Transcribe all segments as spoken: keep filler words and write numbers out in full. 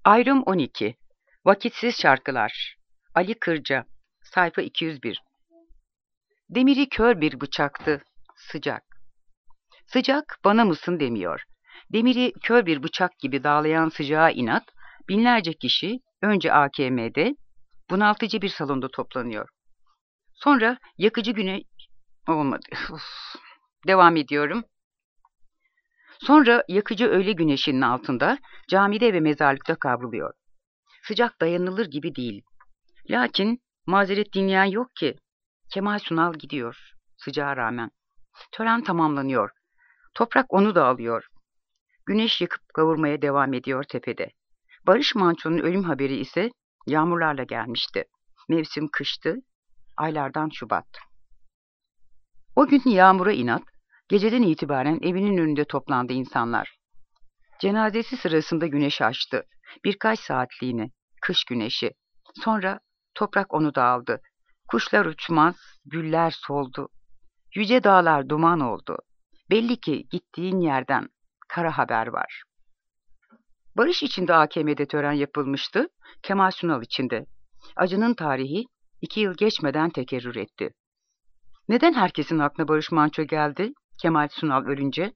Ayrım on iki. Vakitsiz şarkılar. Ali Kırca. Sayfa iki yüz bir. Demiri kör bir bıçaktı. Sıcak. Sıcak bana mısın demiyor. Demiri kör bir bıçak gibi dağlayan sıcağa inat, binlerce kişi önce A K M'de, bunaltıcı bir salonda toplanıyor. Sonra yakıcı güne... Olmadı. Uf. Devam ediyorum. Sonra yakıcı öğle güneşinin altında camide ve mezarlıkta kavruluyor. Sıcak dayanılır gibi değil. Lakin mazeret dinleyen yok ki. Kemal Sunal gidiyor sıcağa rağmen. Tören tamamlanıyor. Toprak onu da alıyor. Güneş yakıp kavurmaya devam ediyor tepede. Barış Manço'nun ölüm haberi ise yağmurlarla gelmişti. Mevsim kıştı, aylardan Şubat. O gün yağmura inat, geceden itibaren evinin önünde toplandı insanlar. Cenazesi sırasında güneş açtı. Birkaç saatliğine, kış güneşi. Sonra toprak onu da aldı. Kuşlar uçmaz, güller soldu. Yüce dağlar duman oldu. Belli ki gittiğin yerden kara haber var. Barış içinde A K M'de tören yapılmıştı, Kemal Sunal içinde. Acının tarihi iki yıl geçmeden tekerrür etti. Neden herkesin aklına Barış Manço geldi, Kemal Sunal ölünce?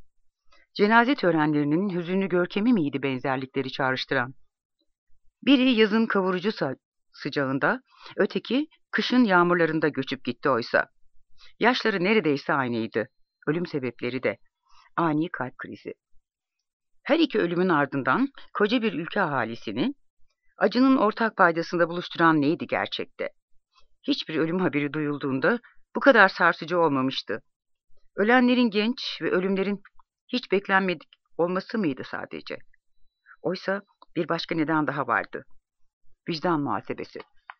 Cenaze törenlerinin hüzünlü görkemi miydi benzerlikleri çağrıştıran? Biri yazın kavurucu sıcağında, öteki kışın yağmurlarında göçüp gitti oysa. Yaşları neredeyse aynıydı. Ölüm sebepleri de. Ani kalp krizi. Her iki ölümün ardından koca bir ülke ahalisini acının ortak paydasında buluşturan neydi gerçekte? Hiçbir ölüm haberi duyulduğunda bu kadar sarsıcı olmamıştı. Ölenlerin genç ve ölümlerin hiç beklenmedik olması mıydı sadece? Oysa bir başka neden daha vardı. Vicdan muhasebesi.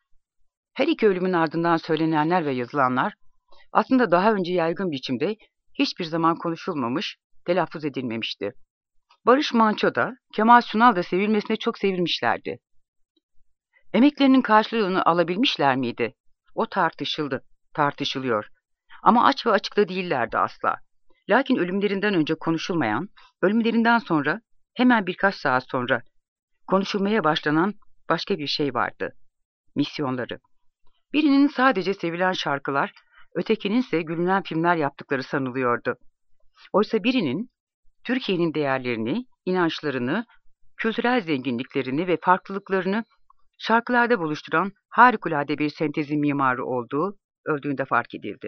Her iki ölümün ardından söylenenler ve yazılanlar aslında daha önce yaygın biçimde hiçbir zaman konuşulmamış, telaffuz edilmemişti. Barış Manço da, Kemal Sunal da sevilmesine çok sevilmişlerdi. Emeklerinin karşılığını alabilmişler miydi? O tartışıldı, tartışılıyor. Ama aç ve açıkta değillerdi asla. Lakin ölümlerinden önce konuşulmayan, ölümlerinden sonra, hemen birkaç saat sonra konuşulmaya başlanan başka bir şey vardı. Misyonları. Birinin sadece sevilen şarkılar, ötekinin ise gülünen filmler yaptıkları sanılıyordu. Oysa birinin Türkiye'nin değerlerini, inançlarını, kültürel zenginliklerini ve farklılıklarını şarkılarda buluşturan harikulade bir sentezin mimarı olduğu öldüğünde fark edildi.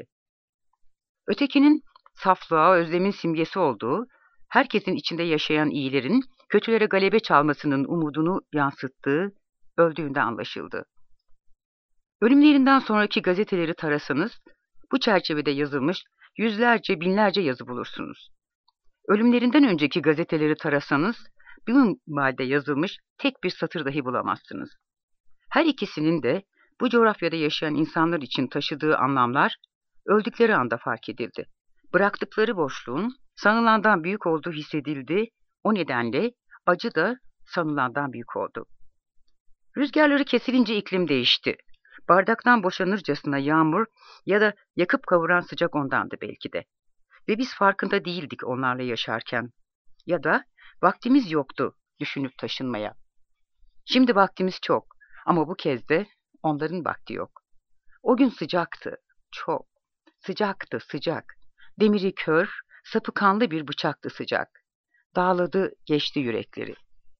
Ötekinin saflığa, özlemin simgesi olduğu, herkesin içinde yaşayan iyilerin kötülere galebe çalmasının umudunu yansıttığı öldüğünde anlaşıldı. Ölümlerinden sonraki gazeteleri tarasanız, bu çerçevede yazılmış yüzlerce, binlerce yazı bulursunuz. Ölümlerinden önceki gazeteleri tarasanız, bir minvalde yazılmış tek bir satır dahi bulamazsınız. Her ikisinin de bu coğrafyada yaşayan insanlar için taşıdığı anlamlar, öldükleri anda fark edildi. Bıraktıkları boşluğun sanılandan büyük olduğu hissedildi, o nedenle acı da sanılandan büyük oldu. Rüzgarları kesilince iklim değişti. Bardaktan boşanırcasına yağmur ya da yakıp kavuran sıcak ondandı belki de. Ve biz farkında değildik onlarla yaşarken. Ya da vaktimiz yoktu düşünüp taşınmaya. Şimdi vaktimiz çok ama bu kez de onların vakti yok. O gün sıcaktı, çok. Sıcaktı, sıcak. Demiri kör, sapı kanlı bir bıçaktı sıcak. Dağladı, geçti yürekleri.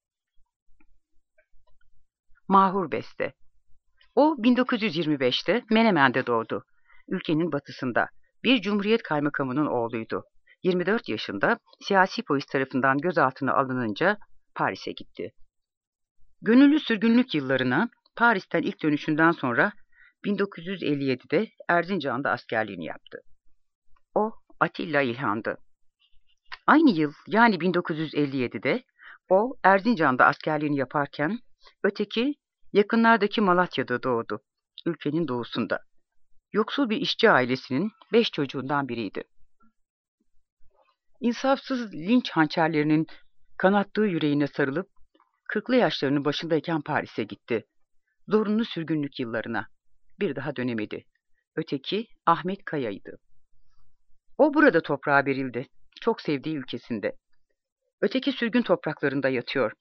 Mahur Beste. O bin dokuz yüz yirmi beşte Menemen'de doğdu. Ülkenin batısında. Bir cumhuriyet kaymakamının oğluydu. yirmi dört yaşında siyasi polis tarafından gözaltına alınınca Paris'e gitti. Gönüllü sürgünlük yıllarına Paris'ten ilk dönüşünden sonra bin dokuz yüz elli yedide Erzincan'da askerliğini yaptı. O Atilla İlhan'dı. Aynı yıl yani bin dokuz yüz elli yedide o Erzincan'da askerliğini yaparken öteki yakınlardaki Malatya'da doğdu. Ülkenin doğusunda. Yoksul bir işçi ailesinin beş çocuğundan biriydi. İnsafsız linç hançerlerinin kanattığı yüreğine sarılıp kırklı yaşlarının başındayken Paris'e gitti. Zorunlu sürgünlük yıllarına. Bir daha dönemedi. Öteki Ahmet Kaya'ydı. O burada toprağa verildi. Çok sevdiği ülkesinde. Öteki sürgün topraklarında yatıyor.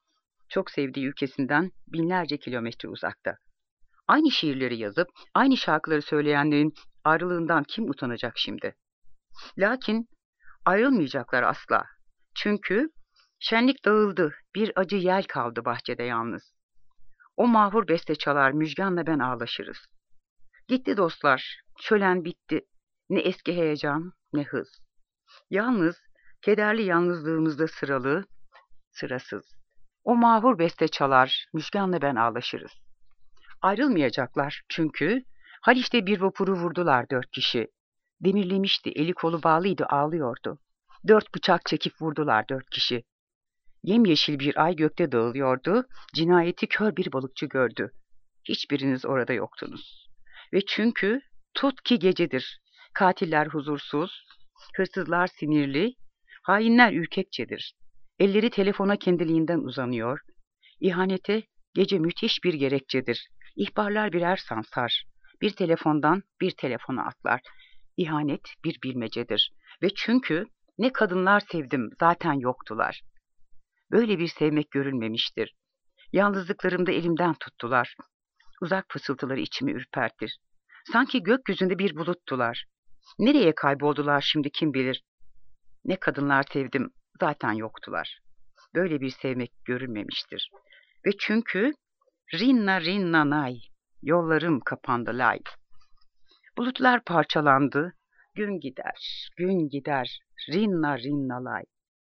Çok sevdiği ülkesinden binlerce kilometre uzakta. Aynı şiirleri yazıp aynı şarkıları söyleyenlerin ayrılığından kim utanacak şimdi? Lakin ayrılmayacaklar asla. Çünkü şenlik dağıldı, bir acı yel kaldı bahçede yalnız. O mahvur beste çalar, Müjgan'la ben ağlaşırız. Gitti dostlar, şölen bitti. Ne eski heyecan, ne hız. Yalnız, kederli yalnızlığımızda sıralı, sırasız. O mahvur beste çalar, Müjgan'la ben ağlaşırız. Ayrılmayacaklar çünkü Haliç'te bir vapuru vurdular dört kişi. Demirlemişti, eli kolu bağlıydı, ağlıyordu. Dört bıçak çekip vurdular dört kişi. Yemyeşil bir ay gökte dağılıyordu, cinayeti kör bir balıkçı gördü. Hiçbiriniz orada yoktunuz. Ve çünkü tut ki gecedir. Katiller huzursuz, hırsızlar sinirli, hainler ürkekçedir. Elleri telefona kendiliğinden uzanıyor. İhanete gece müthiş bir gerekçedir. İhbarlar birer sansar. Bir telefondan bir telefona atlar. İhanet bir bilmecedir. Ve çünkü ne kadınlar sevdim zaten yoktular. Böyle bir sevmek görülmemiştir. Yalnızlıklarımda elimden tuttular. Uzak fısıltıları içimi ürpertir. Sanki gökyüzünde bir buluttular. Nereye kayboldular şimdi kim bilir. Ne kadınlar sevdim zaten yoktular. Böyle bir sevmek görülmemiştir. Ve çünkü rinna rinna nay, yollarım kapandı lay. Bulutlar parçalandı, gün gider, gün gider, rinna rinna lay.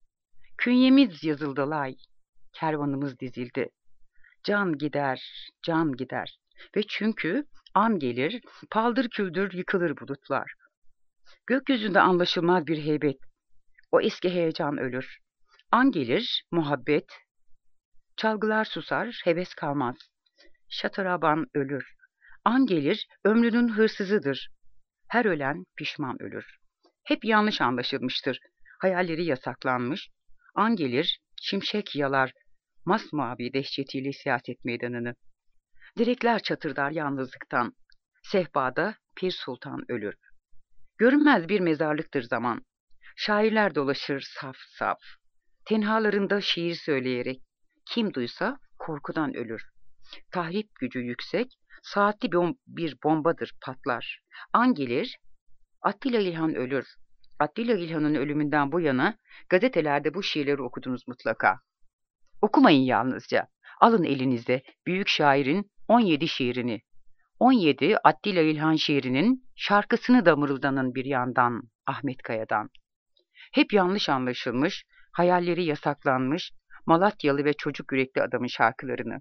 Künyemiz yazıldı lay, kervanımız dizildi. Can gider, can gider. Ve çünkü an gelir, paldır küldür yıkılır bulutlar. Gökyüzünde anlaşılmaz bir heybet, o eski heyecan ölür. An gelir, muhabbet, çalgılar susar, heves kalmaz. Şataraban ölür. An gelir, ömrünün hırsızıdır. Her ölen pişman ölür. Hep yanlış anlaşılmıştır. Hayalleri yasaklanmış. An gelir, şimşek yalar, masmavi dehşetiyle siyaset meydanını. Direkler çatırdar yalnızlıktan. Sehpada Pir Sultan ölür. Görünmez bir mezarlıktır zaman. Şairler dolaşır saf saf. Tenhalarında şiir söyleyerek. Kim duysa korkudan ölür. Tahrip gücü yüksek, saatli bir bombadır patlar. An gelir, Attila İlhan ölür. Attila İlhan'ın ölümünden bu yana gazetelerde bu şiirleri okudunuz mutlaka. Okumayın yalnızca. Alın elinize büyük şairin on yedi şiirini. on yedi Attila İlhan şiirinin şarkısını da mırıldanın bir yandan Ahmet Kaya'dan. Hep yanlış anlaşılmış, hayalleri yasaklanmış, Malatyalı ve çocuk yürekli adamın şarkılarını.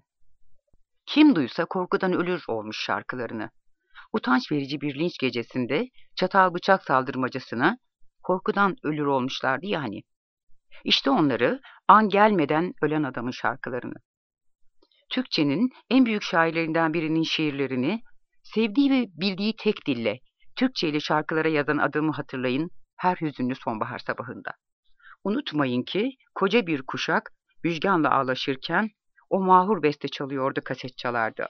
Kim duysa korkudan ölür olmuş şarkılarını. Utanç verici bir linç gecesinde çatal bıçak saldırmacasına korkudan ölür olmuşlardı yani. İşte onları an gelmeden ölen adamın şarkılarını. Türkçenin en büyük şairlerinden birinin şiirlerini sevdiği ve bildiği tek dille Türkçe ile şarkılara yazan adamı hatırlayın her hüzünlü sonbahar sabahında. Unutmayın ki koca bir kuşak Müjgan'la ağlaşırken o mahur beste çalıyordu, kaset çalardı.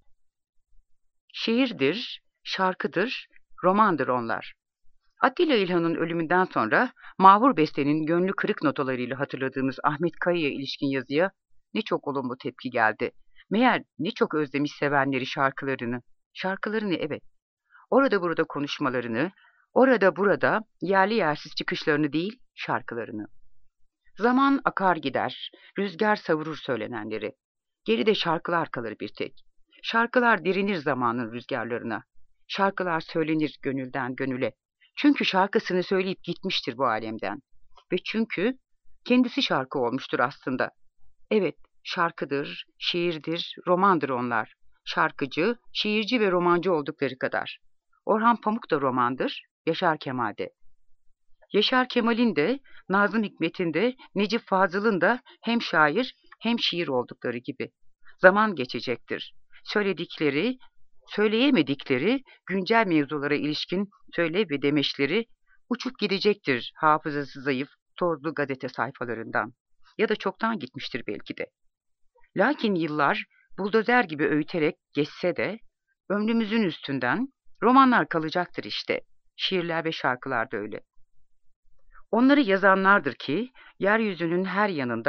Şiirdir, şarkıdır, romandır onlar. Attila İlhan'ın ölümünden sonra mahvur bestenin gönlü kırık notalarıyla hatırladığımız Ahmet Kaya'ya ilişkin yazıya ne çok olumlu tepki geldi. Meğer ne çok özlemiş sevenleri şarkılarını, şarkılarını evet, orada burada konuşmalarını, orada burada yerli yersiz çıkışlarını değil, şarkılarını. Zaman akar gider, rüzgar savurur söylenenleri. Geride şarkılar kalır bir tek. Şarkılar direnir zamanın rüzgarlarına. Şarkılar söylenir gönülden gönüle. Çünkü şarkısını söyleyip gitmiştir bu alemden. Ve çünkü kendisi şarkı olmuştur aslında. Evet, şarkıdır, şiirdir, romandır onlar. Şarkıcı, şiirci ve romancı oldukları kadar. Orhan Pamuk da romandır, Yaşar Kemal de. Yaşar Kemal'in de, Nazım Hikmet'in de, Necip Fazıl'ın da hem şair hem şiir oldukları gibi. Zaman geçecektir. Söyledikleri, söyleyemedikleri güncel mevzulara ilişkin söyle ve demeçleri uçup gidecektir hafızası zayıf, tozlu gazete sayfalarından. Ya da çoktan gitmiştir belki de. Lakin yıllar buldozer gibi öğüterek geçse de ömrümüzün üstünden romanlar kalacaktır işte. Şiirler ve şarkılar da öyle. Onları yazanlardır ki yeryüzünün her yanında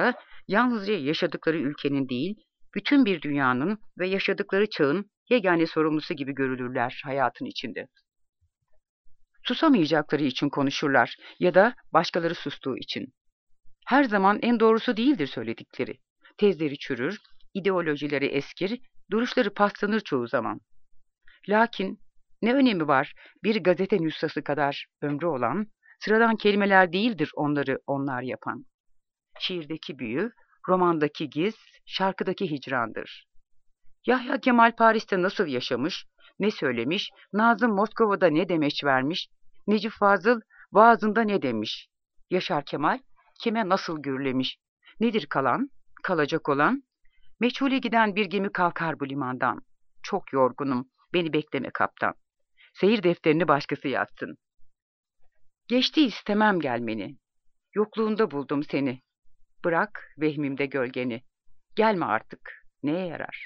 Yalnızca yaşadıkları ülkenin değil, bütün bir dünyanın ve yaşadıkları çağın yegane sorumlusu gibi görülürler hayatın içinde. Susamayacakları için konuşurlar ya da başkaları sustuğu için. Her zaman en doğrusu değildir söyledikleri. Tezleri çürür, ideolojileri eskir, duruşları paslanır çoğu zaman. Lakin ne önemi var bir gazete nüshası kadar ömrü olan, sıradan kelimeler değildir onları onlar yapan. Şiirdeki büyü, romandaki giz, şarkıdaki hicrandır. Yahya Kemal Paris'te nasıl yaşamış, ne söylemiş, Nazım Moskova'da ne demeç vermiş, Necip Fazıl vaazında ne demiş, Yaşar Kemal kime nasıl gürlemiş, nedir kalan, kalacak olan, meçhule giden bir gemi kalkar bu limandan, çok yorgunum, beni bekleme kaptan, seyir defterini başkası yazsın. Geçti istemem gelmeni, yokluğunda buldum seni, bırak vehmimde gölgeni, gelme artık, neye yarar?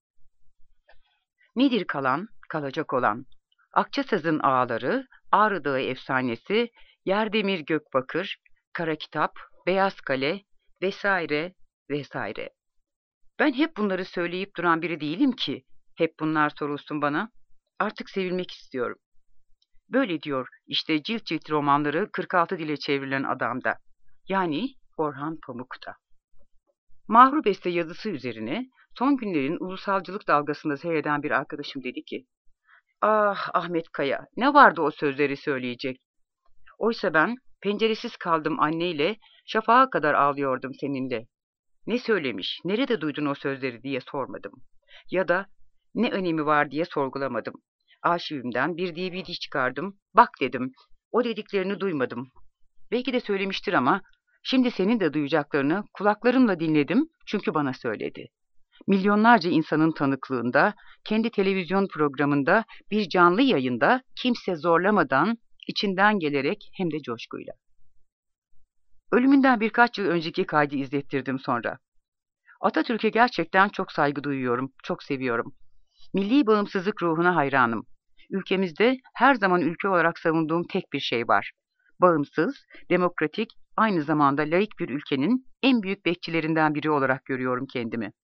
Nedir kalan, kalacak olan? Akçasaz'ın ağaları, Ağrı Dağı efsanesi, Yerdemir Gökbakır, Kara Kitap, Beyaz Kale vesaire vesaire. Ben hep bunları söyleyip duran biri değilim ki. Hep bunlar sorulsun bana. Artık sevilmek istiyorum. Böyle diyor işte cilt cilt romanları kırk altı dile çevrilen adamda. Yani Orhan Pamuk'ta. Mahru Beste yazısı üzerine son günlerin ulusalcılık dalgasında seyreden bir arkadaşım dedi ki, "Ah Ahmet Kaya, ne vardı o sözleri söyleyecek? Oysa ben penceresiz kaldım anneyle, şafağa kadar ağlıyordum seninle. Ne söylemiş, nerede duydun o sözleri diye sormadım. Ya da ne önemi var diye sorgulamadım. Arşivimden bir D V D çıkardım, bak dedim, o dediklerini duymadım. Belki de söylemiştir ama şimdi senin de duyacaklarını kulaklarımla dinledim çünkü bana söyledi. Milyonlarca insanın tanıklığında, kendi televizyon programında, bir canlı yayında kimse zorlamadan, içinden gelerek hem de coşkuyla. Ölümünden birkaç yıl önceki kaydı izlettirdim sonra. Atatürk'e gerçekten çok saygı duyuyorum, çok seviyorum. Milli bağımsızlık ruhuna hayranım. Ülkemizde her zaman ülke olarak savunduğum tek bir şey var. Bağımsız, demokratik, aynı zamanda laik bir ülkenin en büyük bekçilerinden biri olarak görüyorum kendimi.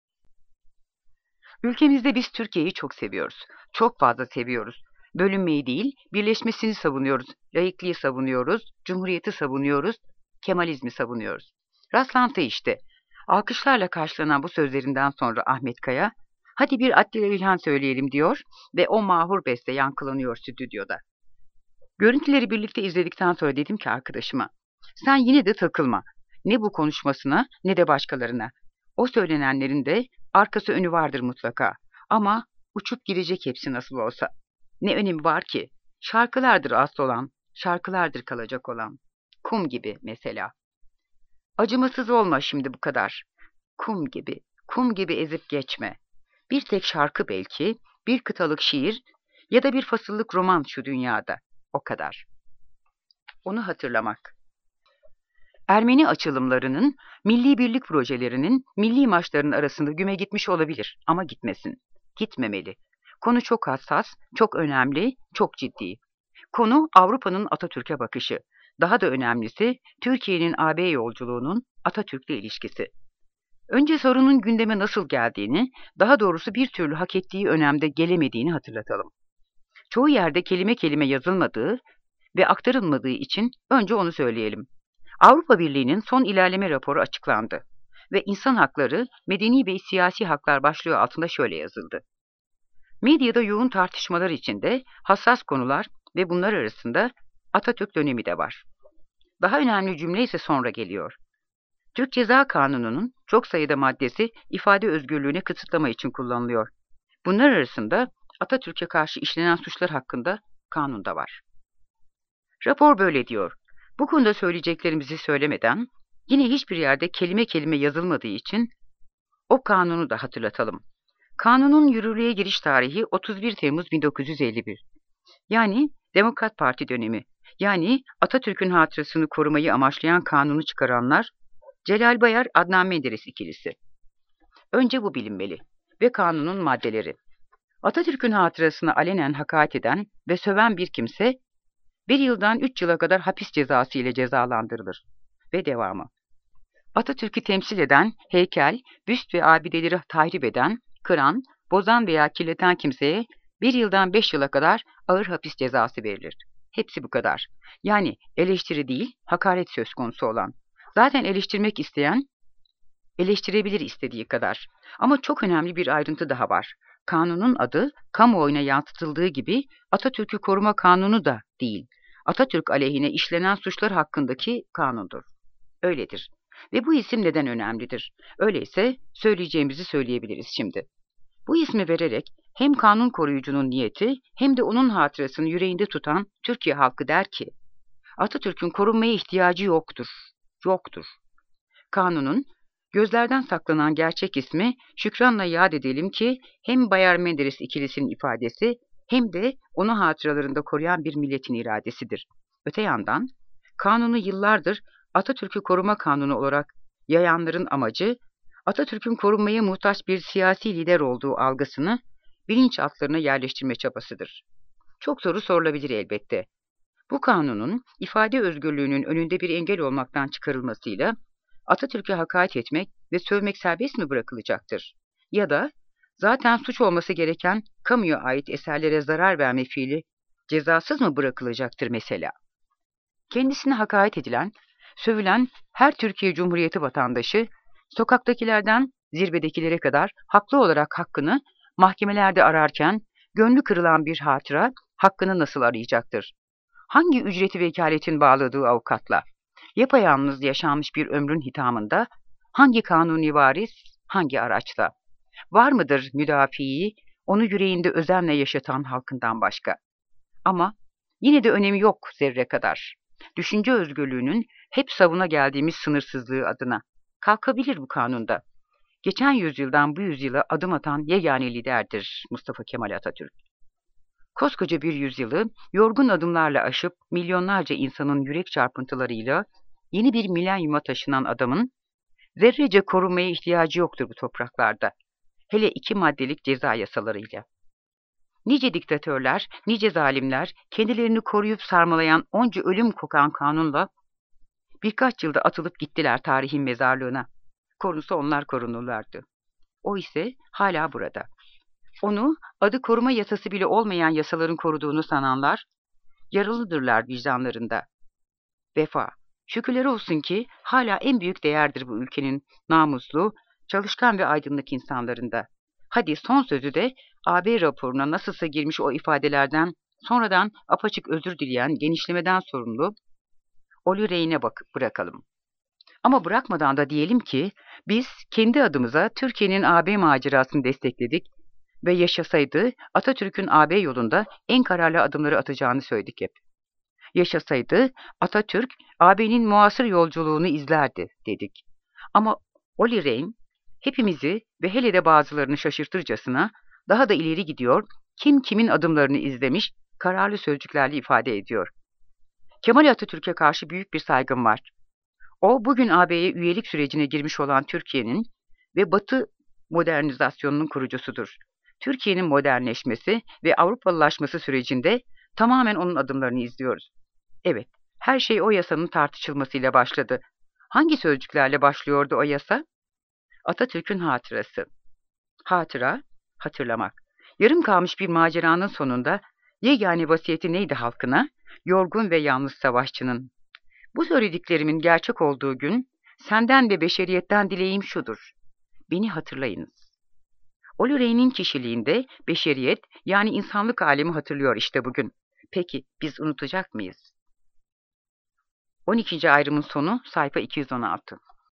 Ülkemizde biz Türkiye'yi çok seviyoruz. Çok fazla seviyoruz. Bölünmeyi değil, birleşmesini savunuyoruz. Laikliği savunuyoruz, cumhuriyeti savunuyoruz, Kemalizmi savunuyoruz. Rastlantı işte. Alkışlarla karşılanan bu sözlerinden sonra Ahmet Kaya, hadi bir Attila İlhan söyleyelim diyor ve o mahur beste yankılanıyor stüdyoda. Görüntüleri birlikte izledikten sonra dedim ki arkadaşıma, sen yine de takılma. Ne bu konuşmasına ne de başkalarına. O söylenenlerin de arkası önü vardır mutlaka. Ama uçup gidecek hepsi nasıl olsa. Ne önemi var ki? Şarkılardır asıl olan, şarkılardır kalacak olan. Kum gibi mesela. Acımasız olma şimdi bu kadar. Kum gibi, kum gibi ezip geçme. Bir tek şarkı belki, bir kıtalık şiir ya da bir fasıllık roman şu dünyada. O kadar. Onu hatırlamak. Ermeni açılımlarının, milli birlik projelerinin, milli maçların arasında güme gitmiş olabilir ama gitmesin. Gitmemeli. Konu çok hassas, çok önemli, çok ciddi. Konu Avrupa'nın Atatürk'e bakışı. Daha da önemlisi Türkiye'nin A B yolculuğunun Atatürk'le ilişkisi. Önce sorunun gündeme nasıl geldiğini, daha doğrusu bir türlü hak ettiği önemde gelemediğini hatırlatalım. Çoğu yerde kelime kelime yazılmadığı ve aktarılmadığı için önce onu söyleyelim. Avrupa Birliği'nin son ilerleme raporu açıklandı ve insan hakları, medeni ve siyasi haklar başlığı altında şöyle yazıldı. Medyada yoğun tartışmalar içinde hassas konular ve bunlar arasında Atatürk dönemi de var. Daha önemli cümle ise sonra geliyor. Türk Ceza Kanunu'nun çok sayıda maddesi ifade özgürlüğüne kısıtlama için kullanılıyor. Bunlar arasında Atatürk'e karşı işlenen suçlar hakkında kanunda var. Rapor böyle diyor. Bu konuda söyleyeceklerimizi söylemeden, yine hiçbir yerde kelime kelime yazılmadığı için o kanunu da hatırlatalım. Kanunun yürürlüğe giriş tarihi otuz bir Temmuz bin dokuz yüz elli bir. Yani Demokrat Parti dönemi. Yani Atatürk'ün hatırasını korumayı amaçlayan kanunu çıkaranlar Celal Bayar, Adnan Menderes ikilisi. Önce bu bilinmeli ve kanunun maddeleri. Atatürk'ün hatırasına alenen hakaret eden ve söven bir kimse bir yıldan üç yıla kadar hapis cezası ile cezalandırılır. Ve devamı. Atatürk'ü temsil eden heykel, büst ve abideleri tahrip eden, kıran, bozan veya kirleten kimseye bir yıldan beş yıla kadar ağır hapis cezası verilir. Hepsi bu kadar. Yani eleştiri değil, hakaret söz konusu olan. Zaten eleştirmek isteyen eleştirebilir istediği kadar. Ama çok önemli bir ayrıntı daha var. Kanunun adı kamuoyuna yansıtıldığı gibi Atatürk'ü Koruma Kanunu da değil. Atatürk aleyhine işlenen suçlar hakkındaki kanundur. Öyledir. Ve bu isim neden önemlidir? Öyleyse söyleyeceğimizi söyleyebiliriz şimdi. Bu ismi vererek hem kanun koruyucunun niyeti hem de onun hatırasını yüreğinde tutan Türkiye halkı der ki, Atatürk'ün korunmaya ihtiyacı yoktur. Yoktur. Kanunun gözlerden saklanan gerçek ismi şükranla yad edelim ki hem Bayar Menderes ikilisinin ifadesi hem de onu hatıralarında koruyan bir milletin iradesidir. Öte yandan kanunu yıllardır Atatürk'ü koruma kanunu olarak yayanların amacı Atatürk'ün korunmaya muhtaç bir siyasi lider olduğu algısını bilinçaltlarına yerleştirme çabasıdır. Çok soru sorulabilir elbette. Bu kanunun ifade özgürlüğünün önünde bir engel olmaktan çıkarılmasıyla Atatürk'e hakaret etmek ve sövmek serbest mi bırakılacaktır? Ya da zaten suç olması gereken kamuya ait eserlere zarar verme fiili cezasız mı bırakılacaktır mesela? Kendisine hakaret edilen, sövülen her Türkiye Cumhuriyeti vatandaşı, sokaktakilerden zirvedekilere kadar haklı olarak hakkını mahkemelerde ararken, gönlü kırılan bir hatıra hakkını nasıl arayacaktır? Hangi ücreti vekaletin bağladığı avukatla? Yapayalnız yaşanmış bir ömrün hitamında, hangi kanuni varis, hangi araçla? Var mıdır müdafiyi, onu yüreğinde özenle yaşatan halkından başka? Ama yine de önemi yok zerre kadar. Düşünce özgürlüğünün hep savuna geldiğimiz sınırsızlığı adına. Kalkabilir bu kanunda. Geçen yüzyıldan bu yüzyıla adım atan yegane liderdir Mustafa Kemal Atatürk. Koskoca bir yüzyılı yorgun adımlarla aşıp milyonlarca insanın yürek çarpıntılarıyla yeni bir milenyuma taşınan adamın zerrece korunmaya ihtiyacı yoktur bu topraklarda. Hele iki maddelik ceza yasalarıyla. Nice diktatörler, nice zalimler kendilerini koruyup sarmalayan onca ölüm kokan kanunla birkaç yılda atılıp gittiler tarihin mezarlığına. Korunsa onlar korunurlardı. O ise hala burada. Onu adı koruma yasası bile olmayan yasaların koruduğunu sananlar, yaralıdırlar vicdanlarında. Vefa, şükürler olsun ki hala en büyük değerdir bu ülkenin namuslu, çalışkan ve aydınlık insanlarında. Hadi son sözü de A B raporuna nasılsa girmiş o ifadelerden sonradan apaçık özür dileyen genişlemeden sorumlu Olli Rehn'e bakıp bırakalım. Ama bırakmadan da diyelim ki biz kendi adımıza Türkiye'nin A B macerasını destekledik ve yaşasaydı Atatürk'ün A B yolunda en kararlı adımları atacağını söyledik hep. Yaşasaydı Atatürk A B'nin muasır yolculuğunu izlerdi dedik. Ama Olli Rehn hepimizi ve hele de bazılarını şaşırtırcasına daha da ileri gidiyor, kim kimin adımlarını izlemiş, kararlı sözcüklerle ifade ediyor. Kemal Atatürk'e karşı büyük bir saygım var. O bugün A B'ye üyelik sürecine girmiş olan Türkiye'nin ve Batı modernizasyonunun kurucusudur. Türkiye'nin modernleşmesi ve Avrupalılaşması sürecinde tamamen onun adımlarını izliyoruz. Evet, her şey o yasanın tartışılmasıyla başladı. Hangi sözcüklerle başlıyordu o yasa? Atatürk'ün hatırası. Hatıra, hatırlamak. Yarım kalmış bir maceranın sonunda yegane vasiyeti neydi halkına? Yorgun ve yalnız savaşçının. Bu söylediklerimin gerçek olduğu gün senden ve beşeriyetten dileğim şudur. Beni hatırlayınız. Olli Rehn'in kişiliğinde beşeriyet yani insanlık alemi hatırlıyor işte bugün. Peki biz unutacak mıyız? on ikinci ayrımın sonu sayfa iki yüz on altı.